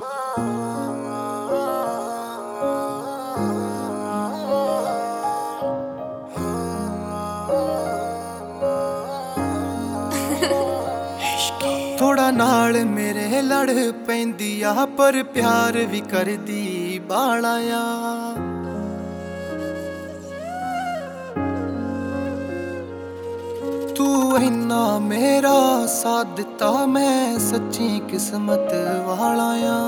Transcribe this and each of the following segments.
थोड़ा नाल मेरे लड़ पैंदी आ पर प्यार भी करदी बालाया। तू इन्ना मेरा साथ दिता मैं सच्ची किस्मत वालाया।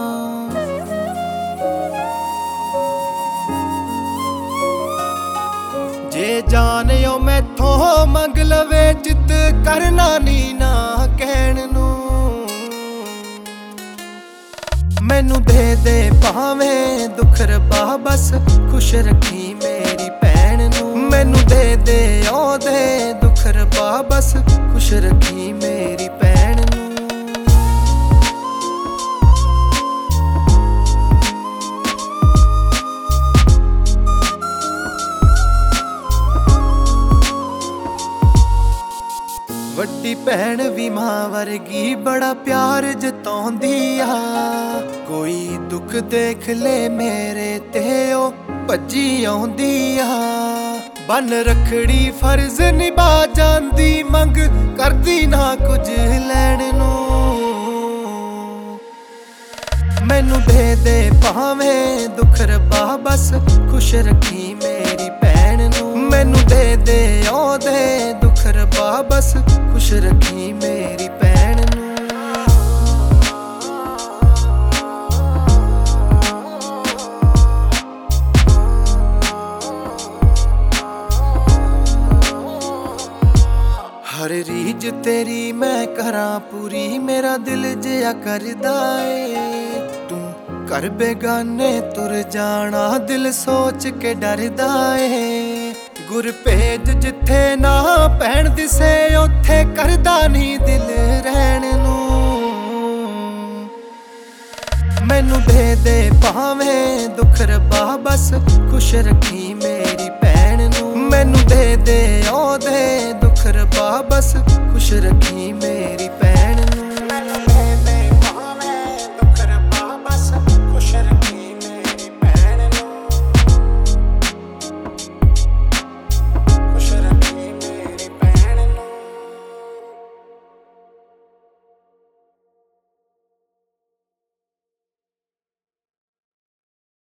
जे जानियो मैथों मंग लवे जिद करना नी ना कहण नू। मैनू दे दे भावें दुख रब्बा बस खुश रखी मेरी भैन नू। मैनू दे दे ओ दे दुख रब्बा बस खुश रखी मेरी भैन नू। ਵੱਡੀ ਭੈਣ ਵੀ ਮਾਂ ਵਰਗੀ ਬੜਾ ਪਿਆਰ ਜਤਾਉਂਦੀ ਆ। ਕੋਈ ਦੁੱਖ ਦੇਖ ਲੈ ਮੇਰੇ ਤੇ ਉਹ ਭੱਜੀ ਆਉਂਦੀ ਆ। ਬੰਨ ਰੱਖੜੀ ਫਰਜ਼ ਨਿਭਾ ਜਾਂਦੀ ਮੰਗ ਕਰਦੀ ਨਾ ਕੁਝ ਲੈਣ ਨੂੰ। ਮੈਨੂੰ ਦੇ ਦੇ ਭਾਵੇਂ ਦੁੱਖ ਰੱਬਾ ਬਸ ਖੁਸ਼ ਰੱਖੀ ਮੇਰੀ ਭੈਣ ਨੂੰ। ਮੈਨੂੰ ਦੇ ਦੇ ਉਹ ਦੇ ਦੁੱਖ ਰੱਬਾ ਬਸ खुश रखी मेरी भैन नू। हर रीज तेरी मैं करा पूरी मेरा दिल जिया करदा ए। तू कर बेगाने तुर जाना दिल सोच के डरदा ए। गुर भेज जिथे ना भैन दिसे उथे करदा नी दिल रहन नू। मैनू दे दे भावें दुख रब्बा बस खुश रखी मेरी भैन नू। मैनू दे दे ओ दे दुख रब्बा बस खुश रखी मेरी